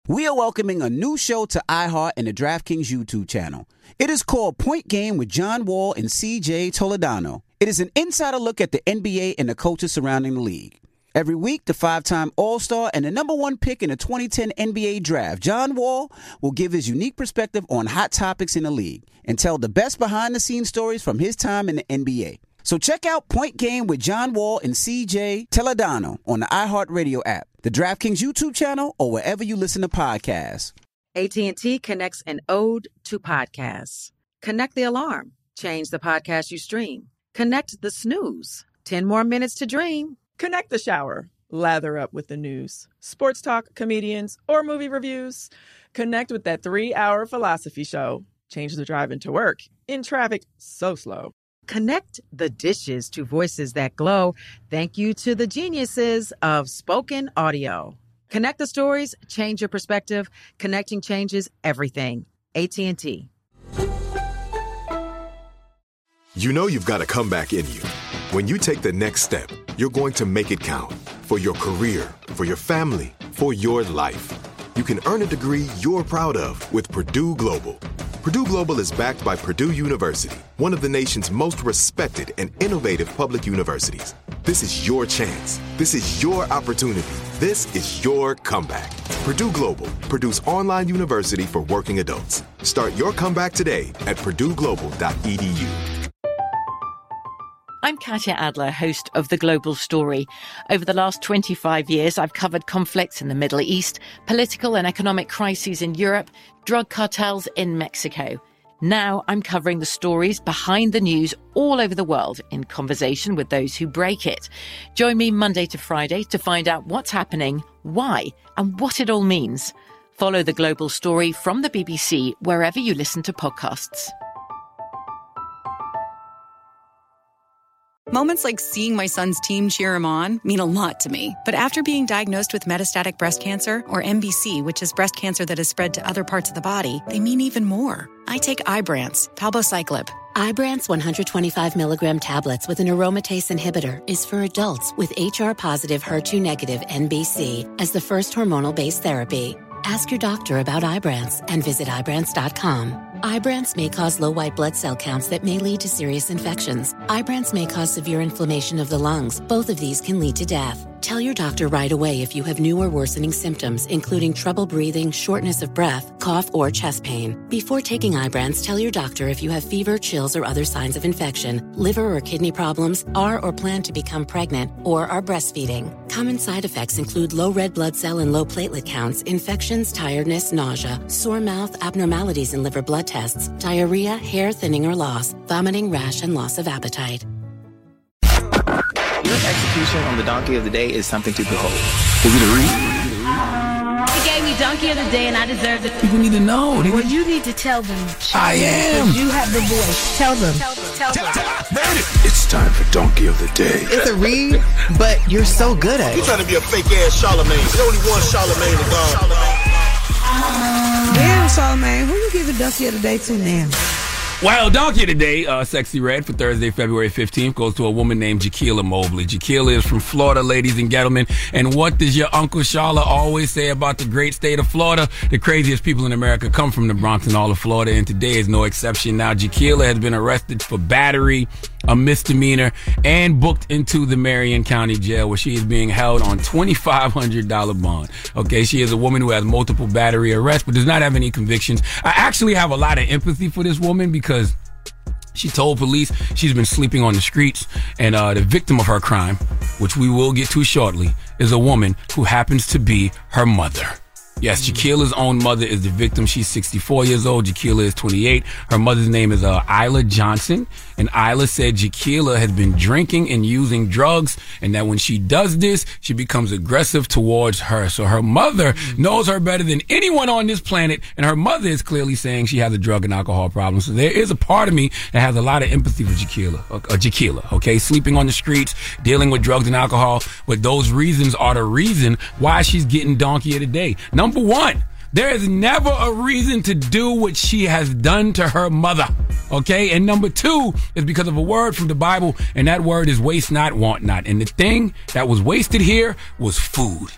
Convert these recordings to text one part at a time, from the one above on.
We are welcoming a new show to iHeart and the DraftKings YouTube channel. It is called Point Game with John Wall and CJ Toledano. It is an insider look at the NBA and the coaches surrounding the league. Every week, the 5-time All-Star and the number one pick in the 2010 NBA Draft, John Wall, will give his unique perspective on hot topics in the league and tell the best behind-the-scenes stories from his time in the NBA. So check out Point Game with John Wall and CJ Toledano on the iHeartRadio app, the DraftKings YouTube channel, or wherever you listen to podcasts. AT&T connects an ode to podcasts. Connect the alarm. Change the podcast you stream. Connect the snooze. 10 more minutes to dream. Connect the shower. Lather up with the news. Sports talk, comedians, or movie reviews. Connect with that 3-hour philosophy show. Change the drive into work. In traffic so slow. Connect the dishes to voices that glow. Thank you to the geniuses of spoken audio. Connect the stories. Change your perspective. Connecting changes everything. AT&T. You know you've got a comeback in you. When you take the next step, you're going to make it count. For your career, for your family, for your life. You can earn a degree you're proud of with Purdue Global. Purdue Global is backed by Purdue University, one of the nation's most respected and innovative public universities. This is your chance. This is your opportunity. This is your comeback. Purdue Global, Purdue's online university for working adults. Start your comeback today at purdueglobal.edu. I'm Katya Adler, host of The Global Story. Over the last 25 years, I've covered conflicts in the Middle East, political and economic crises in Europe, drug cartels in Mexico. Now I'm covering the stories behind the news all over the world in conversation with those who break it. Join me Monday to Friday to find out what's happening, why, and what it all means. Follow The Global Story from the BBC wherever you listen to podcasts. Moments like seeing my son's team cheer him on mean a lot to me. But after being diagnosed with metastatic breast cancer, or MBC, which is breast cancer that has spread to other parts of the body, they mean even more. I take Ibrance, palbociclib. Ibrance 125 milligram tablets with an aromatase inhibitor is for adults with HR-positive, HER2-negative MBC as the first hormonal-based therapy. Ask your doctor about Ibrance and visit Ibrance.com. Ibrance may cause low white blood cell counts that may lead to serious infections. Ibrance may cause severe inflammation of the lungs. Both of these can lead to death. Tell your doctor right away if you have new or worsening symptoms, including trouble breathing, shortness of breath, cough, or chest pain. Before taking Ibrance, tell your doctor if you have fever, chills, or other signs of infection, liver or kidney problems, are or plan to become pregnant, or are breastfeeding. Common side effects include low red blood cell and low platelet counts, infections, tiredness, nausea, sore mouth, abnormalities in liver blood tests, diarrhea, hair thinning or loss, vomiting, rash, and loss of appetite. Your execution on the Donkey of the Day is something to behold. Is it a read? He gave me Donkey of the Day and I deserve it. People need to know. Well, you need to tell them. I am. You have the voice. Tell them. Tell them. It's time for Donkey of the Day. It's a read, but you're so good at it. You trying to be a fake-ass Charlemagne. There's only one Charlemagne to God. Damn, Charlemagne, who you giving Donkey of the Day to now? Well, Donkey of the Day, Sexy Red, for Thursday, February 15th, goes to a woman named Jaquila Mobley. Jaquila is from Florida, ladies and gentlemen. And what does your Uncle Shala always say about the great state of Florida? The craziest people in America come from the Bronx and all of Florida, and today is no exception. Now, Jaquila has been arrested for battery, a misdemeanor, and booked into the Marion County Jail, where she is being held on $2,500 bond. Okay, she is a woman who has multiple battery arrests, but does not have any convictions. I actually have a lot of empathy for this woman because she told police she's been sleeping on the streets, and the victim of her crime, which we will get to shortly, is a woman who happens to be her mother. Yes, Jaquila's own mother is the victim. She's 64 years old. Jaquila is 28. Her mother's name is Isla Johnson. And Isla said Jaquila has been drinking and using drugs, and that when she does this, she becomes aggressive towards her. So her mother knows her better than anyone on this planet, and her mother is clearly saying she has a drug and alcohol problem. So there is a part of me that has a lot of empathy for Jaquila, okay? Sleeping on the streets, dealing with drugs and alcohol, but those reasons are the reason why she's getting Donkey of the Day. Number one, there is never a reason to do what she has done to her mother, okay? And number two is because of a word from the Bible, and that word is waste not, want not. And the thing that was wasted here was food.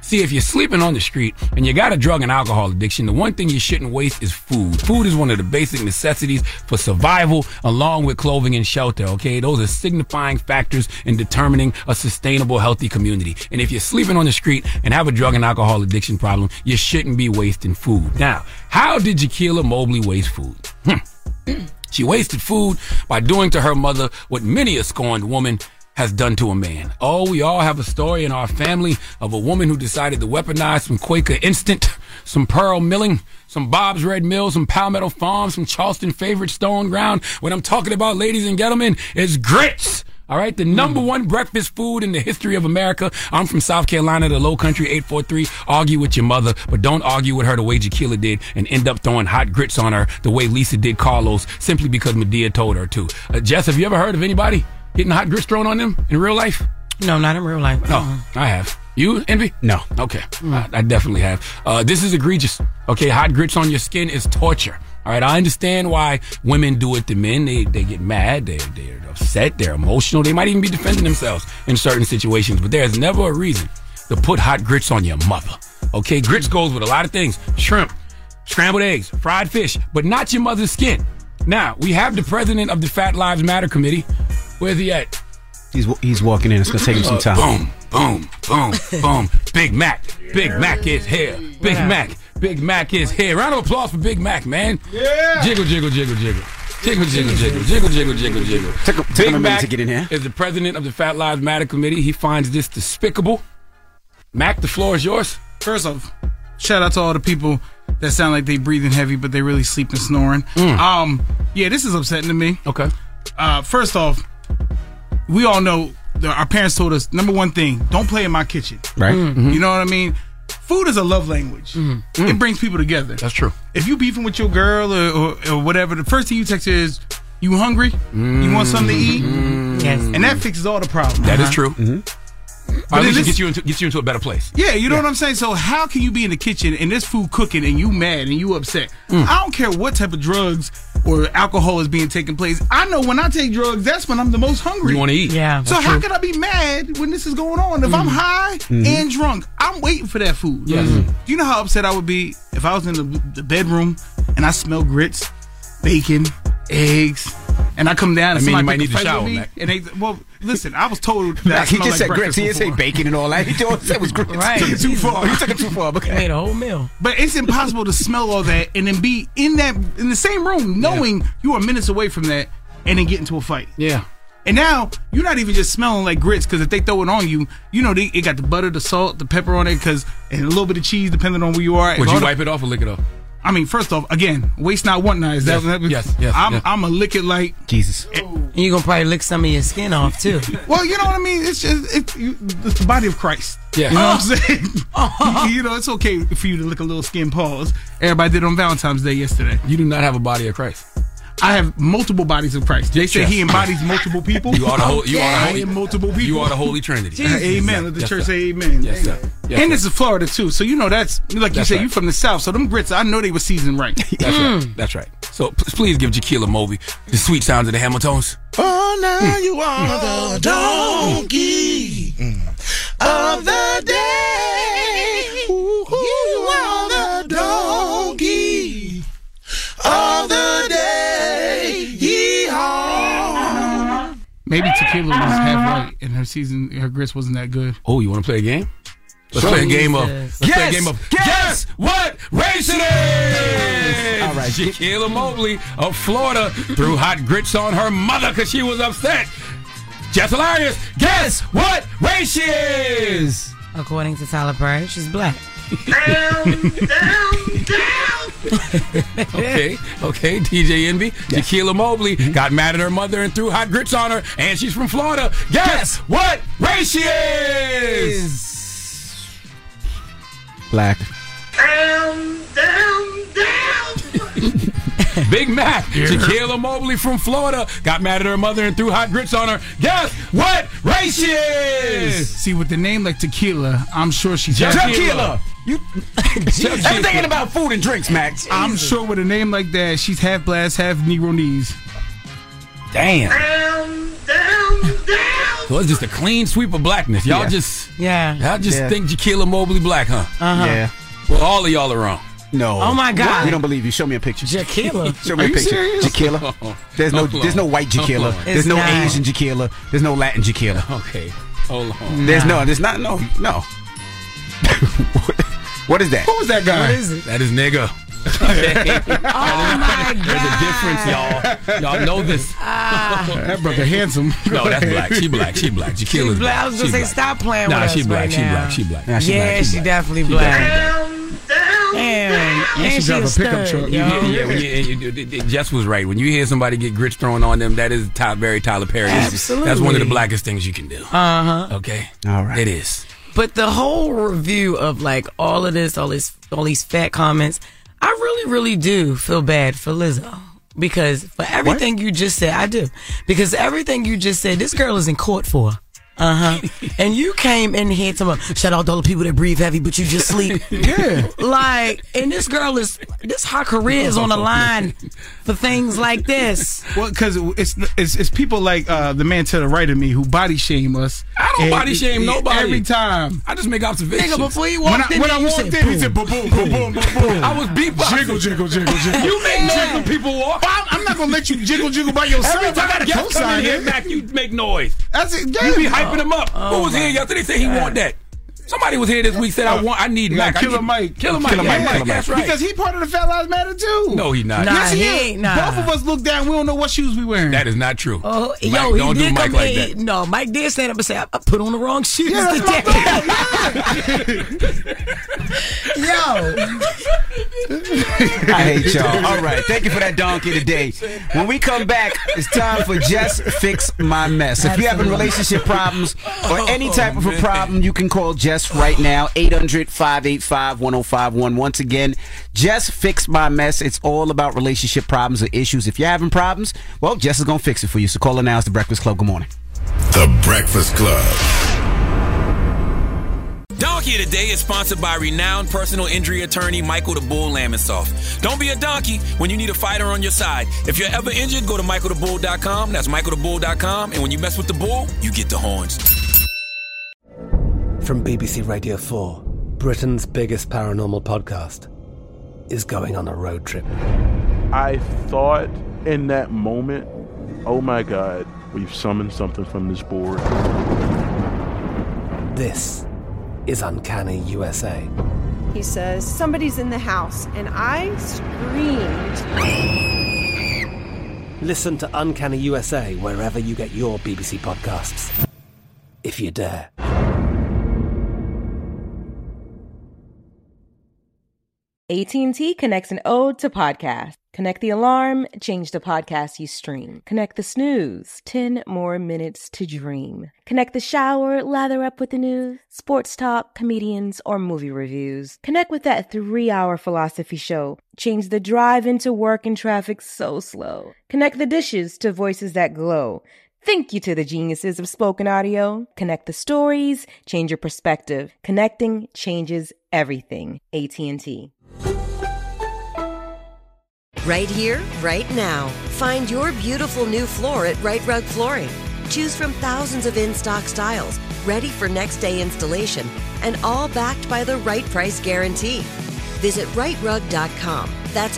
See, if you're sleeping on the street and you got a drug and alcohol addiction, the one thing you shouldn't waste is food. Food is one of the basic necessities for survival, along with clothing and shelter, okay? Those are signifying factors in determining a sustainable, healthy community. And if you're sleeping on the street and have a drug and alcohol addiction problem, you shouldn't be wasting food. Now, how did Jaquila Mobley waste food? She wasted food by doing to her mother what many a scorned woman has done to a man. Oh, we all have a story in our family of a woman who decided to weaponize some Quaker Instant, some Pearl Milling, some Bob's Red Mill, some Palmetto Farm, some Charleston Favorite Stone Ground. What I'm talking about, ladies and gentlemen, is grits. All right, the number one breakfast food in the history of America. I'm from South Carolina, the Low Country, 843. Argue with your mother, but don't argue with her the way Jaquila did and end up throwing hot grits on her the way Lisa did Carlos simply because Medea told her to. Jess, have you ever heard of anybody getting hot grits thrown on them in real life? No, not in real life. No, I have. You, Envy? No. Okay, I definitely have. This is egregious. Okay, hot grits on your skin is torture. All right, I understand why women do it to men. They get mad, they're upset, they're emotional. They might even be defending themselves in certain situations, but there's never a reason to put hot grits on your mother. Okay, grits goes with a lot of things. Shrimp, scrambled eggs, fried fish, but not your mother's skin. Now, we have the president of the Fat Lives Matter Committee. Where's he at? He's walking in. It's going to take him some time. Boom. Big Mac is here. Big Mac is here. Round of applause for Big Mac, man. Yeah. Jiggle. Take a minute to get in here. Is the president of the Fat Lives Matter Committee. He finds this despicable. Mac, the floor is yours. First off, shout out to all the people that sound like they breathing heavy, but they really sleep and snoring. Yeah, this is upsetting to me. Okay. First off, we all know our parents told us, number one thing, don't play in my kitchen. Right. Mm-hmm. You know what I mean? Food is a love language. Mm-hmm. It brings people together. That's true. If you beefing with your girl or whatever, the first thing you text her is, you hungry? You want something to eat? Yes. And that fixes all the problems. That is true. At least it gets you into a better place. Yeah, you know what I'm saying? So how can you be in the kitchen and there's food cooking and you mad and you upset? I don't care what type of drugs or alcohol is being taken place. I know when I take drugs, that's when I'm the most hungry. You want to eat. Yeah. So how can I be mad when this is going on? If I'm high and drunk, I'm waiting for that food. Yes. Do you know how upset I would be if I was in the bedroom and I smell grits, bacon, eggs, and I come down and you might somebody need to shower, me, Mac. and listen, I was told that he just said grits. He didn't say bacon and all that. He just said it was grits. Right. He took it too far. He made a whole meal. But it's impossible to smell all that and then be in the same room knowing you are minutes away from that and then get into a fight. Yeah. And now you're not even just smelling like grits because if they throw it on you, you know it got the butter, the salt, the pepper on it, and a little bit of cheese depending on where you are. Would you wipe it off or lick it off? I mean, first off, again, waste not, want not. Is that yes. I'm a lick it like Jesus. You're going to probably lick some of your skin off, too. Well, you know what I mean? It's just, it's the body of Christ. Yeah. You know what I'm saying? You know, it's okay for you to lick a little skin paws. Everybody did on Valentine's Day yesterday. You do not have a body of Christ. I have multiple bodies of Christ. They say he embodies multiple people. You are the holy multiple people. You are the Holy Trinity. Amen. Let the church say amen. Yes, sir. Yes, and this is Florida too, so you know that's like you said. You from the South, so them grits, I know they were seasoned right. That's right. That's right. So please give Jaquila Mobley the sweet sounds of the Hamiltones. Oh, now you are the donkey of the day. You are the donkey of the day. Yeehaw. Maybe Tequila was half right and her grits wasn't that good. Oh, you want to play a game? Let's play a game of Guess What Race It Is! All right, Jaquila Mobley of Florida threw hot grits on her mother because she was upset. Just hilarious. Guess what race she is? According to Tyler Perry, she's black. Down. Okay, DJ Envy. Yes. Jaquila Mobley got mad at her mother and threw hot grits on her, and she's from Florida. Guess what race she is? Black. Down. Big Mac. Jaquila Mobley from Florida got mad at her mother and threw hot grits on her. Guess what race she is? See, with the name like Tequila, I'm sure she's Tequila. Everything ain't about food and drinks, Max. I'm sure with a name like that, she's half blast, half Negro knees. Damn. Down. So it's just a clean sweep of blackness. Y'all just think Jaquila Mobley black, huh? Yeah. Well, all of y'all are wrong. No. Oh my God. We don't believe you. Show me a picture. Jaquila. Show me a picture. Jaquila. There's no white Jaquila. There's no Asian Jaquila. There's no Latin Jaquila. Okay. Hold on. There's no. What is that? Who was that guy? What is it? That is nigga. Oh my God. There's a difference, y'all. Y'all know this. That brother handsome. No, that's black. She black. Jaquila's black. I was going to say, stop playing with us she black. right She now. black. She black. Nah, she black. She definitely black. Damn. She drive a pickup truck. Jess was right. When you hear somebody get grits thrown on them, that is very Tyler Perry. Absolutely. That's one of the blackest things you can do. Uh-huh. Okay? All right. It is. But the whole review of like all of this, all these fat comments, I really, really do feel bad for Lizzo. Because for everything you just said, I do. Because everything you just said, this girl is in court for. And you came in here to shout out to all the people that breathe heavy, but you just sleep. Yeah. Like, and this girl her career is on the line for things like this. Well, because it's people like the man to the right of me who body shame us. I don't body shame nobody. Every time. I just make observations. Nigga, before you walked in, when I walked in, he said boom, boom, boom, boom, boom, boom. I was beatboxing. Jiggle. You make jiggle people walk. I'm not gonna let you jiggle by yourself. Every time I get come in here, Mac, you make noise. That's it. You be hyping them up. Who was here yesterday? Said he want that. Somebody was here this week said I need Mac. Killer Mike. That's right. Because he part of the Fat Lives Matter too. No, he not. Nah, yes, he ain't. Nah. Both of us look down. We don't know what shoes we wearing. That is not true. Oh, Mike, yo, don't he do did Mike come like in. that. No, Mike did stand up and say, I put on the wrong shoes Yeah, today. I hate y'all. All right. Thank you for that donkey today. When we come back, it's time for Just Fix My Mess. If you're having relationship problems or any type of a problem, you can call Jess right now, 800-585-1051. Once again, Just Fix My Mess. It's all about relationship problems or issues. If you're having problems, well, Jess is going to fix it for you. So call her now. It's The Breakfast Club. Good morning. The Breakfast Club. Donkey of the Day is sponsored by renowned personal injury attorney Michael the Bull Lamonsoff. Don't be a donkey when you need a fighter on your side. If you're ever injured, go to michaelthebull.com. That's michaelthebull.com. And when you mess with the bull, you get the horns. From BBC Radio 4, Britain's biggest paranormal podcast is going on a road trip. I thought in that moment, oh my God, we've summoned something from this board. This is Uncanny USA. He says, somebody's in the house, and I screamed. Listen to Uncanny USA wherever you get your BBC podcasts, if you dare. AT&T connects an ode to podcast. Connect the alarm, change the podcast you stream. Connect the snooze, 10 more minutes to dream. Connect the shower, lather up with the news, sports talk, comedians, or movie reviews. Connect with that 3-hour philosophy show. Change the drive into work and traffic so slow. Connect the dishes to voices that glow. Thank you to the geniuses of spoken audio. Connect the stories, change your perspective. Connecting changes everything. AT&T. Right here, right now. Find your beautiful new floor at Right Rug Flooring. Choose from thousands of in-stock styles, ready for next day installation, and all backed by the right price guarantee. Visit rightrug.com. That's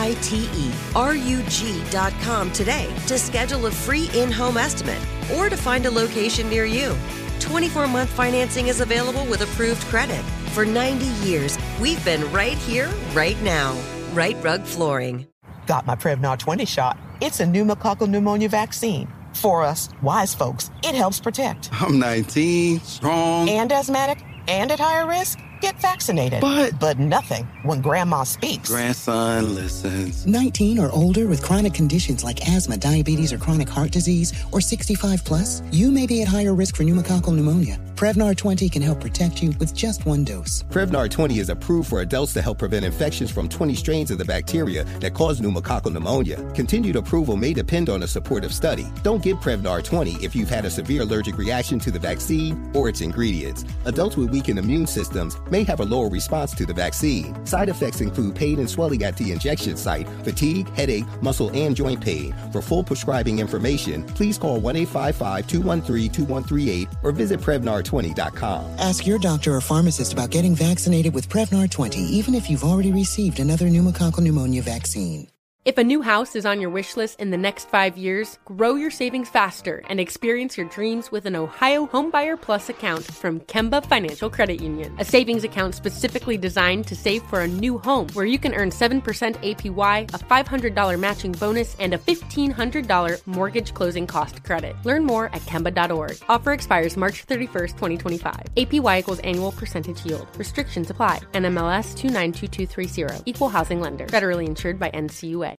RITERUG.com today to schedule a free in-home estimate or to find a location near you. 24-month financing is available with approved credit. For 90 years, we've been right here, right now. Right Rug Flooring. Got my Prevnar 20 shot. It's a pneumococcal pneumonia vaccine. For us, wise folks, it helps protect. I'm 19, strong. And asthmatic, and at higher risk? Get vaccinated. But nothing when grandma speaks. Grandson listens. 19 or older with chronic conditions like asthma, diabetes, or chronic heart disease, or 65 plus, you may be at higher risk for pneumococcal pneumonia. Prevnar 20 can help protect you with just one dose. Prevnar 20 is approved for adults to help prevent infections from 20 strains of the bacteria that cause pneumococcal pneumonia. Continued approval may depend on a supportive study. Don't get Prevnar 20 if you've had a severe allergic reaction to the vaccine or its ingredients. Adults with weakened immune systems may have a lower response to the vaccine. Side effects include pain and swelling at the injection site, fatigue, headache, muscle, and joint pain. For full prescribing information, please call 1-855-213-2138 or visit Prevnar20.com. Ask your doctor or pharmacist about getting vaccinated with Prevnar 20, even if you've already received another pneumococcal pneumonia vaccine. If a new house is on your wish list in the next 5 years, grow your savings faster and experience your dreams with an Ohio Homebuyer Plus account from Kemba Financial Credit Union. A savings account specifically designed to save for a new home where you can earn 7% APY, a $500 matching bonus, and a $1,500 mortgage closing cost credit. Learn more at Kemba.org. Offer expires March 31st, 2025. APY equals annual percentage yield. Restrictions apply. NMLS 292230. Equal housing lender. Federally insured by NCUA.